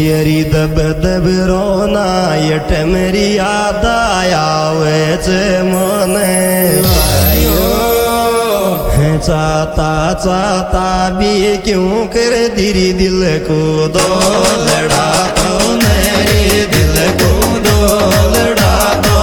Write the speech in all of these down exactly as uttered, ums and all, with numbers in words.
यरी दब दब रोना यट मेरी याद आवे चे मने चाहता चाहता भी क्यों कर दिरी दिल को दो लड़ा तो मेरे दिल को दो लड़ा तो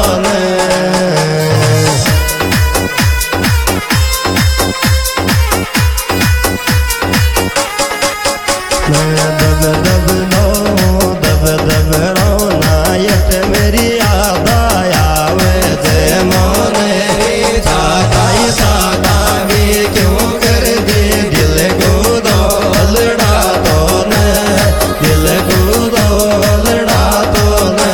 दब दब लो दब दब रोना यट मेरी याद आवे चे मने चाहता ही चाहता क्यों कर दे दिल को दो लड़ा तो न दिल को दो लड़ा तो न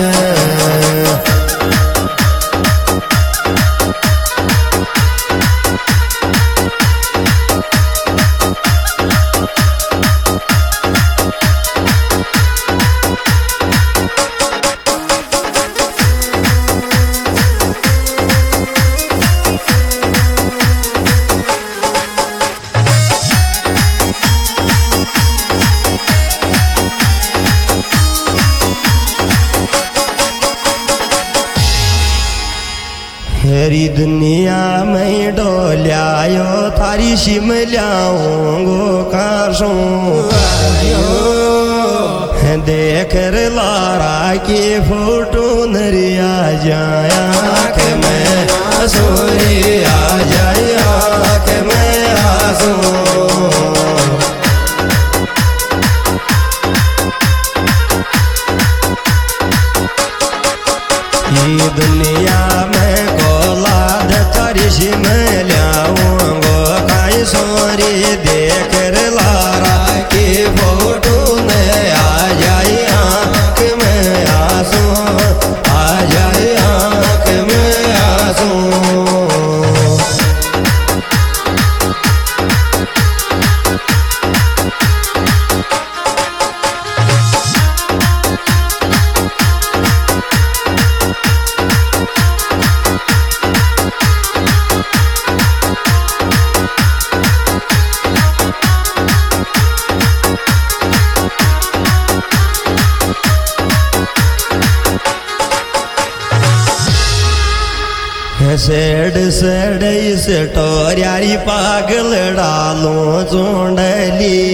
हेरी दुनिया में डोल्यायो थारी शिमल्याऊंगो काशों देख लारा की फोटो नरिया जाया के मैं सोरी आ जाया के मैं आसों ये दुनिया में कोलाद तारिश में ल्याऊंगो काई सोरी देख लारा की फोटो ने आ जाए आँख में आंसू आ जाए आँख में आंसू सेड सेड इस टोरियारी पागल डालो चोंडली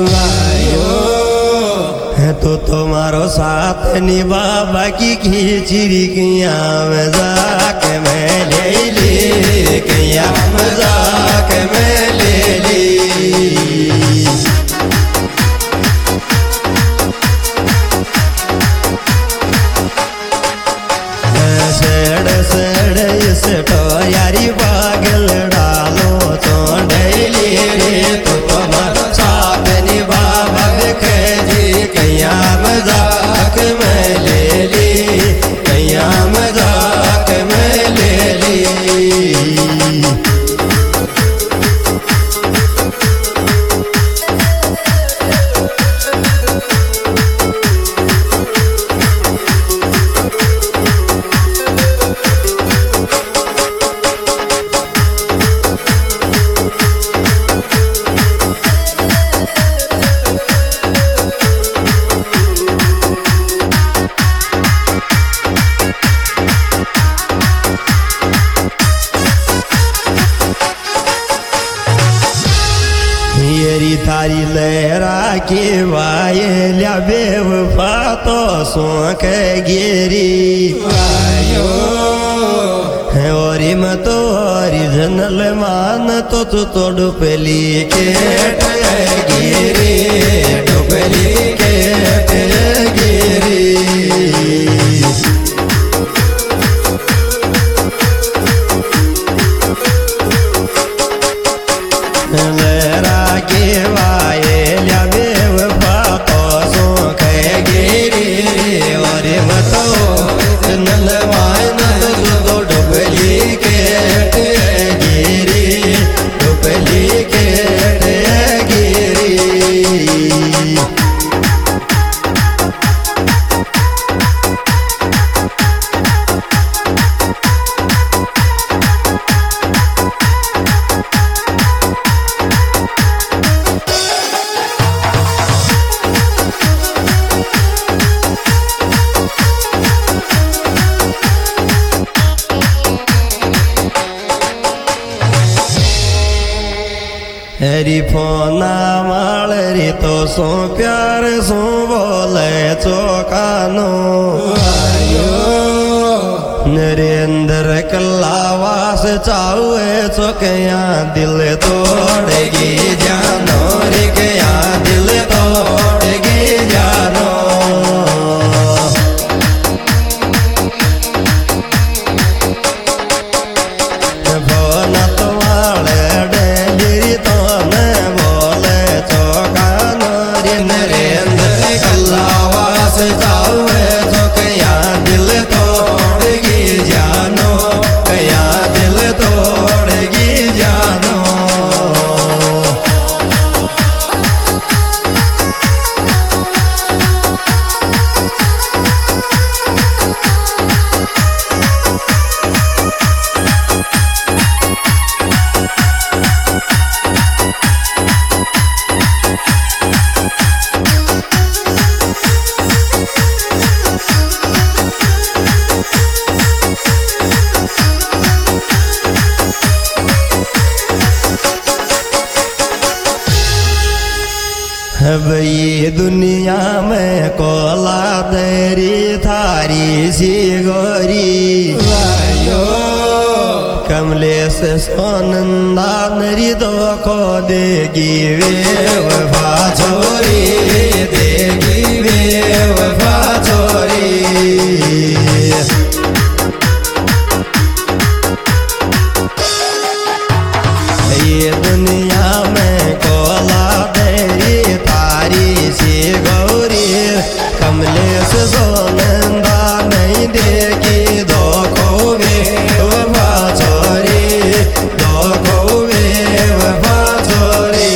तो तुम्हारो साथ निभा की खींचरी किया मजाक में ले ली किया मजाक में ले ली सेड सेड इस टोयारी पागल डालो चोंडली तो तुम्हारा साथ निभा जी कैया मजाक में ले ली कैया मजाक में ले ली येरी थारी लहरा के वाये ल्या बेवफा तो सोंक गेरी और मतो ओरिजिनल मान तो तू तो डुपली के गिरी डुपली के गिरी लहरा के वाये ल्या बेवफा तो सोंक गेरी और मतो ओरिजिनल मान तो डुपली के गिरी डुपली के गिरी बोले चौकानो नरेंद्र कल्लावास चावे चौकया दिल तोड़ेगी जानो रे गया दिल तोड़ेगी जानो भोनत वाले डेगिरी तो न बोले चौकानो रे नरेंद्र कल्लावास चावे चौकया दिल तोड़ेगी जानो कया दिल तोड़ेगी जानो अब ये दुनिया में कोला तेरी थारी सी गोरी कमलेश सोनंदा नरी दो को देगी वे वफा छोरी देगी वे वफा छोरी ये दुनिया में कोला तेरी थारी सी गौरी कमलेश सोनंदा नहीं देगी दो खोवे वफा छोरी दो खोवे वफा छोरी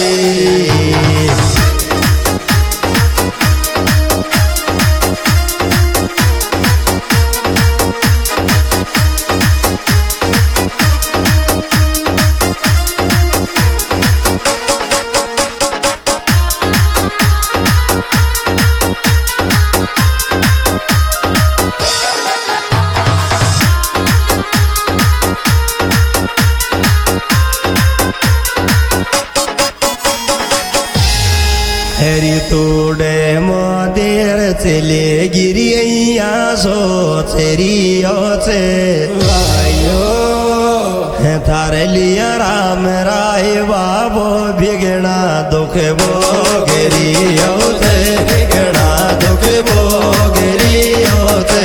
हरी तोड़े मोदेर चले गिरिया सो चेरियो से थारे लिया राम राय बाबो बिगड़ा दुख बो गिरियो से बिगड़ा दुख बो गिरियो से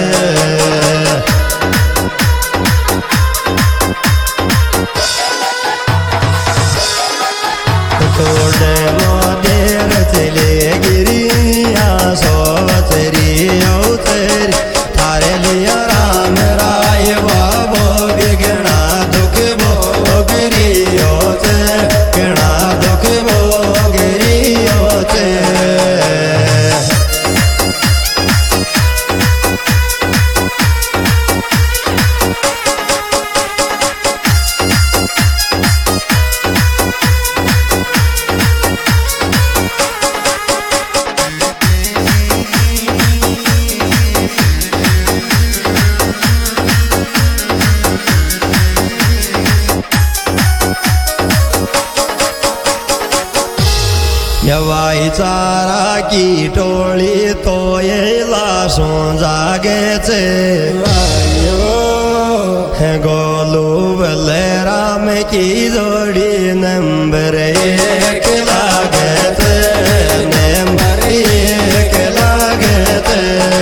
तोड़े मोदेर चले गिरिया सो चरियो तेरी थारे लिया राम राय बाबो बिगड़ा दुख बो गिरियो से बिगड़ा दुख बो गिरियो से यवाई चारा की टोली तो ये लाशों जागे चे गोलू बलेरा में की जोड़ी नंबर एक लागे थे नंबर एक लागे थे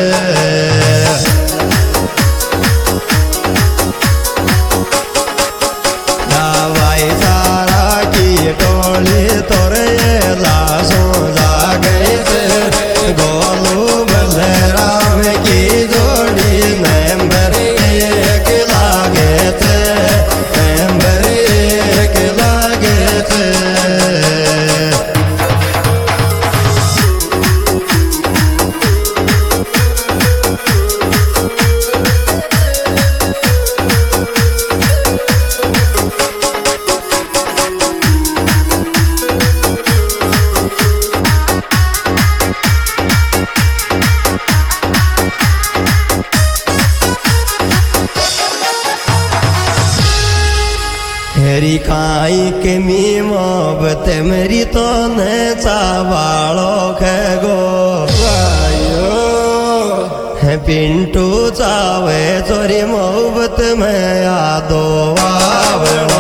यवाई चारा की टोली तोरे लाशों जागे थे गोलू बलेरा में की जोड़ी नंबर एक लागे थे नंबर एक लागे थे मेरी काई के मी मोहब्बत मेरी तो न चावालो खगो है पिंटू चावे चोरी मोहब्बत में यादो वावड़ो